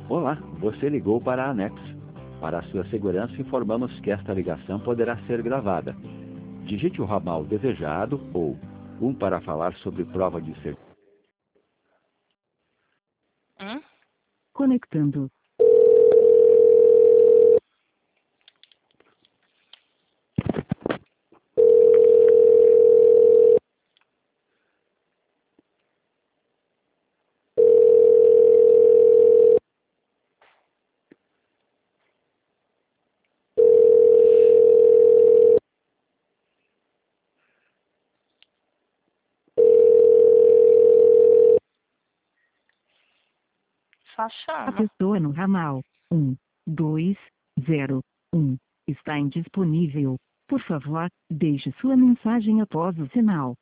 Olá, você ligou para a Anex. Para a sua segurança, informamos que esta ligação poderá ser gravada. Digite o ramal desejado ou 1 para falar sobre prova de serviço. Conectando. Só A chama. pessoa no ramal 1201 está indisponível. Por favor, deixe sua mensagem após o sinal.